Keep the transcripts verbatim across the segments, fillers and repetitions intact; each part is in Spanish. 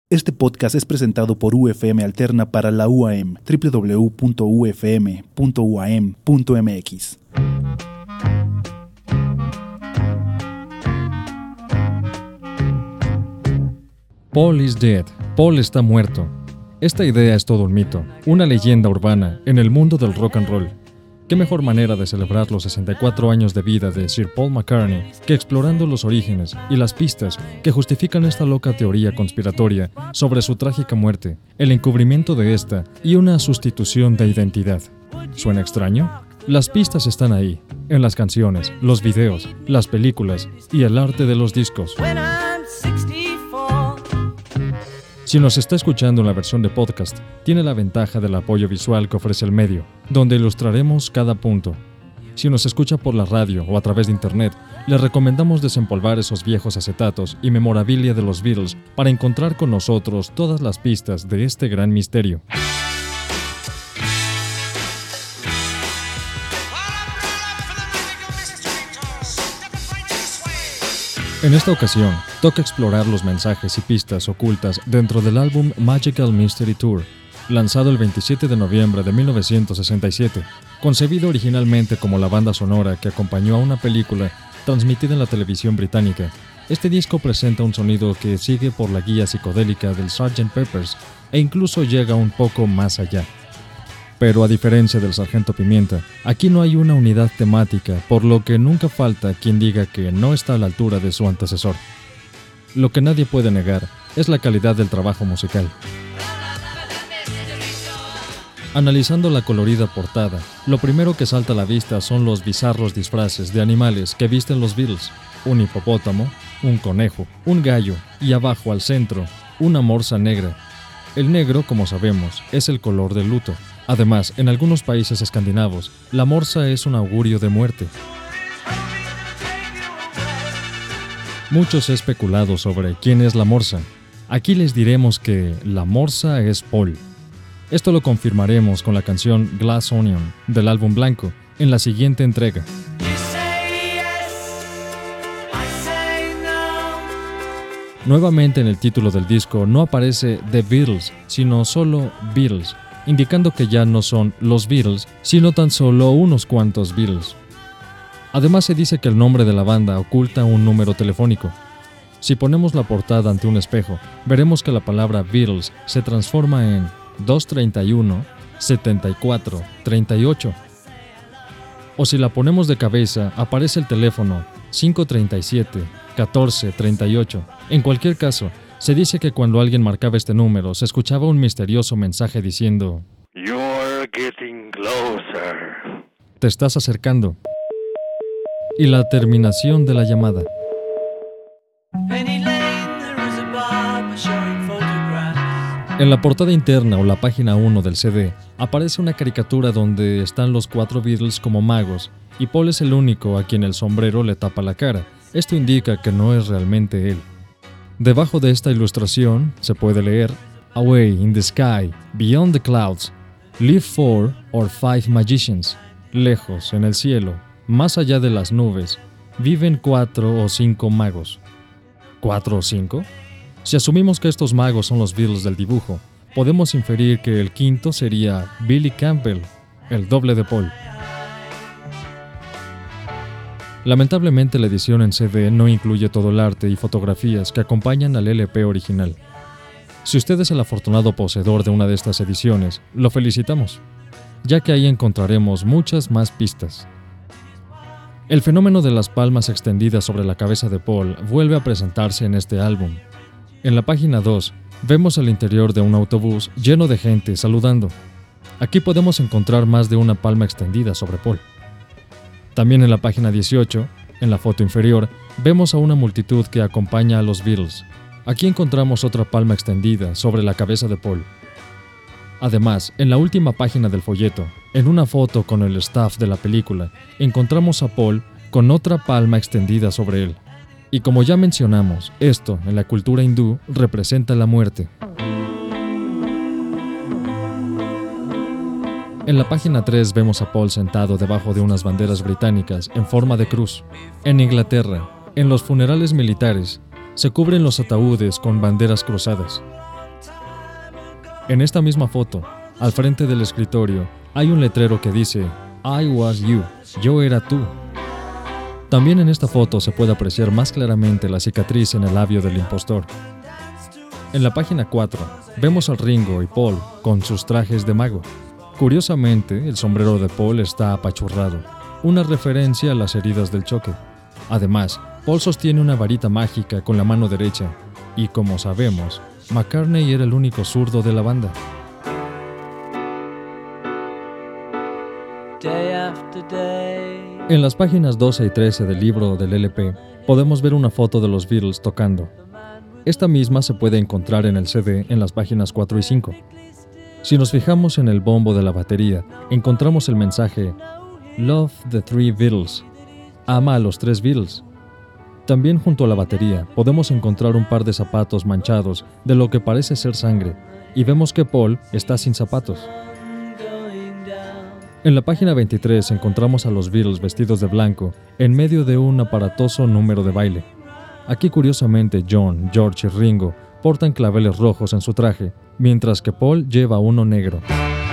Este podcast es presentado por U F M Alterna para la U A M, doble u doble u doble u punto u f m punto u a m punto m x. Paul is dead. Paul está muerto. Esta idea es todo un mito, una leyenda urbana en el mundo del rock and roll. ¿Qué mejor manera de celebrar los sesenta y cuatro años de vida de Sir Paul McCartney que explorando los orígenes y las pistas que justifican esta loca teoría conspiratoria sobre su trágica muerte, el encubrimiento de esta y una sustitución de identidad? ¿Suena extraño? Las pistas están ahí, en las canciones, los videos, las películas y el arte de los discos. Si nos está escuchando en la versión de podcast, tiene la ventaja del apoyo visual que ofrece el medio, donde ilustraremos cada punto. Si nos escucha por la radio o a través de internet, le recomendamos desempolvar esos viejos acetatos y memorabilia de los Beatles para encontrar con nosotros todas las pistas de este gran misterio. En esta ocasión, toca explorar los mensajes y pistas ocultas dentro del álbum Magical Mystery Tour, lanzado el veintisiete de noviembre de mil novecientos sesenta y siete, concebido originalmente como la banda sonora que acompañó a una película transmitida en la televisión británica. Este disco presenta un sonido que sigue por la guía psicodélica del sergeant Pepper's e incluso llega un poco más allá. Pero a diferencia del Sargento Pimienta, aquí no hay una unidad temática, por lo que nunca falta quien diga que no está a la altura de su antecesor. Lo que nadie puede negar es la calidad del trabajo musical. Analizando la colorida portada, lo primero que salta a la vista son los bizarros disfraces de animales que visten los Beatles: un hipopótamo, un conejo, un gallo y abajo al centro, una morsa negra. El negro, como sabemos, es el color del luto. Además, en algunos países escandinavos, la morsa es un augurio de muerte. Mucho se ha especulado sobre quién es la morsa. Aquí les diremos que la morsa es Paul. Esto lo confirmaremos con la canción Glass Onion del álbum blanco en la siguiente entrega. Nuevamente en el título del disco no aparece The Beatles, sino solo Beatles, indicando que ya no son los Beatles, sino tan solo unos cuantos Beatles. Además se dice que el nombre de la banda oculta un número telefónico. Si ponemos la portada ante un espejo, veremos que la palabra Beatles se transforma en dos treinta y uno, setenta y cuatro, treinta y ocho. O si la ponemos de cabeza, aparece el teléfono cinco treinta y siete, catorce, treinta y ocho. En cualquier caso, se dice que cuando alguien marcaba este número, se escuchaba un misterioso mensaje diciendo: You're getting closer. Te estás acercando. Y la terminación de la llamada. En la portada interna o la página uno del C D, aparece una caricatura donde están los cuatro Beatles como magos, y Paul es el único a quien el sombrero le tapa la cara. Esto indica que no es realmente él. Debajo de esta ilustración se puede leer: Away in the sky, beyond the clouds, live four or five magicians. Lejos en el cielo, más allá de las nubes, viven cuatro o cinco magos. ¿Cuatro o cinco? Si asumimos que estos magos son los Beatles del dibujo, podemos inferir que el quinto sería Billy Campbell, el doble de Paul. Lamentablemente la edición en C D no incluye todo el arte y fotografías que acompañan al L P original. Si usted es el afortunado poseedor de una de estas ediciones, lo felicitamos, ya que ahí encontraremos muchas más pistas. El fenómeno de las palmas extendidas sobre la cabeza de Paul vuelve a presentarse en este álbum. En la página dos, vemos el interior de un autobús lleno de gente saludando. Aquí podemos encontrar más de una palma extendida sobre Paul. También en la página dieciocho, en la foto inferior, vemos a una multitud que acompaña a los Beatles. Aquí encontramos otra palma extendida sobre la cabeza de Paul. Además, en la última página del folleto, en una foto con el staff de la película, encontramos a Paul con otra palma extendida sobre él. Y como ya mencionamos, esto, en la cultura hindú, representa la muerte. En la página tres vemos a Paul sentado debajo de unas banderas británicas en forma de cruz. En Inglaterra, en los funerales militares, se cubren los ataúdes con banderas cruzadas. En esta misma foto, al frente del escritorio, hay un letrero que dice I was you, yo era tú. También en esta foto se puede apreciar más claramente la cicatriz en el labio del impostor. En la página cuatro, vemos a Ringo y Paul con sus trajes de mago. Curiosamente, el sombrero de Paul está apachurrado, una referencia a las heridas del choque. Además, Paul sostiene una varita mágica con la mano derecha, y como sabemos, McCartney era el único zurdo de la banda. En las páginas doce y trece del libro del L P, podemos ver una foto de los Beatles tocando. Esta misma se puede encontrar en el C D en las páginas cuatro y cinco. Si nos fijamos en el bombo de la batería, encontramos el mensaje Love the Three Beatles, ama a los tres Beatles. También junto a la batería podemos encontrar un par de zapatos manchados de lo que parece ser sangre, y vemos que Paul está sin zapatos. En la página veintitrés encontramos a los Beatles vestidos de blanco en medio de un aparatoso número de baile. Aquí curiosamente John, George y Ringo portan claveles rojos en su traje, mientras que Paul lleva uno negro.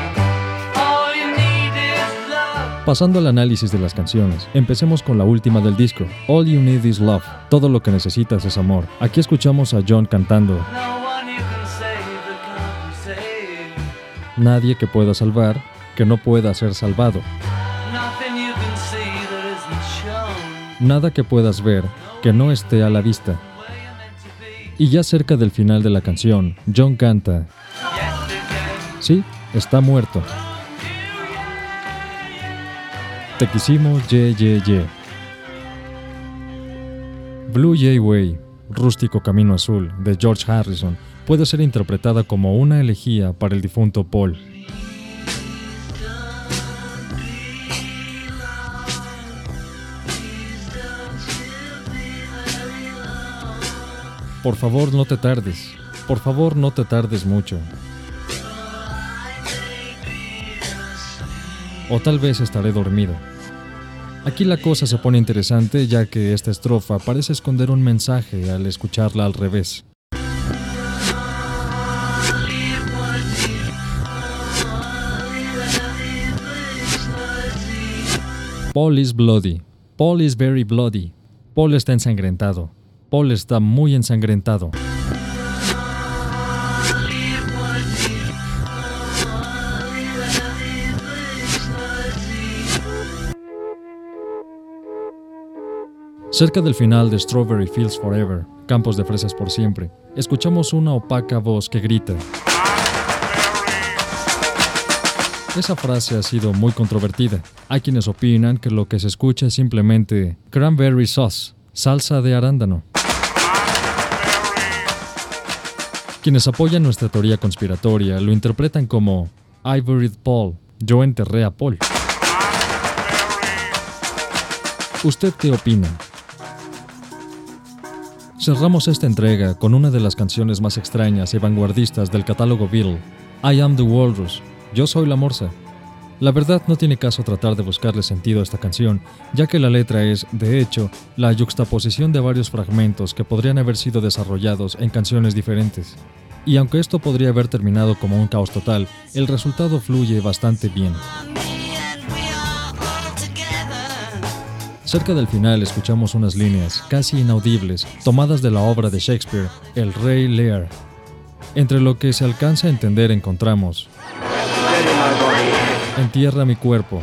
Pasando al análisis de las canciones, empecemos con la última del disco, All You Need Is Love, todo lo que necesitas es amor. Aquí escuchamos a John cantando Nadie que pueda salvar, que no pueda ser salvado. Nada que puedas ver, que no esté a la vista. Y ya cerca del final de la canción, John canta Sí, está muerto. Te quisimos, ye, ye, ye. Blue Jay Way, Rústico Camino Azul, de George Harrison, puede ser interpretada como una elegía para el difunto Paul. Por favor, no te tardes. Por favor, no te tardes mucho. O tal vez estaré dormido. Aquí la cosa se pone interesante ya que esta estrofa parece esconder un mensaje al escucharla al revés. Paul is bloody. Paul is very bloody. Paul está ensangrentado. Paul está muy ensangrentado. Cerca del final de Strawberry Fields Forever, Campos de Fresas por Siempre, escuchamos una opaca voz que grita. Esa frase ha sido muy controvertida. Hay quienes opinan que lo que se escucha es simplemente cranberry sauce, salsa de arándano. Quienes apoyan nuestra teoría conspiratoria lo interpretan como I buried Paul, yo enterré a Paul. ¿Usted qué opina? Cerramos esta entrega con una de las canciones más extrañas y vanguardistas del catálogo Beatle, I Am the Walrus, Yo soy la morsa. La verdad no tiene caso tratar de buscarle sentido a esta canción, ya que la letra es, de hecho, la yuxtaposición de varios fragmentos que podrían haber sido desarrollados en canciones diferentes. Y aunque esto podría haber terminado como un caos total, el resultado fluye bastante bien. Cerca del final escuchamos unas líneas, casi inaudibles, tomadas de la obra de Shakespeare, El Rey Lear. Entre lo que se alcanza a entender encontramos: entierra mi cuerpo.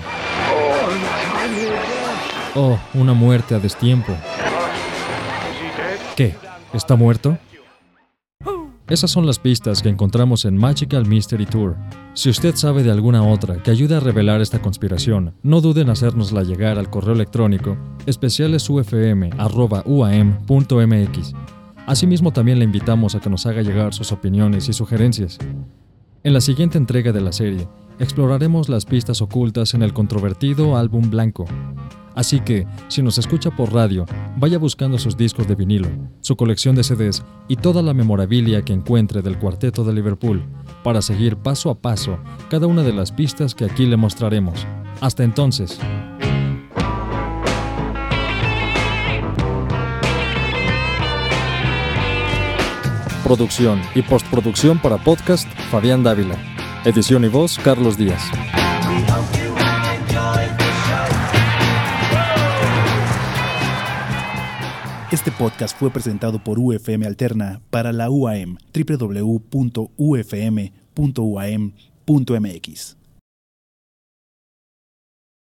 Oh, una muerte a destiempo. ¿Qué? ¿Está muerto? Esas son las pistas que encontramos en Magical Mystery Tour. Si usted sabe de alguna otra que ayude a revelar esta conspiración, no duden en hacérnosla llegar al correo electrónico especialesufm arroba uam punto mx. Asimismo, también le invitamos a que nos haga llegar sus opiniones y sugerencias. En la siguiente entrega de la serie, exploraremos las pistas ocultas en el controvertido álbum blanco. Así que, si nos escucha por radio, vaya buscando sus discos de vinilo, su colección de C Ds y toda la memorabilia que encuentre del Cuarteto de Liverpool, para seguir paso a paso cada una de las pistas que aquí le mostraremos. Hasta entonces. Producción y postproducción para podcast, Fabián Dávila. Edición y voz, Carlos Díaz. Este podcast fue presentado por U F M Alterna para la U A M, doble u doble u doble u punto u f m punto u a m punto m x.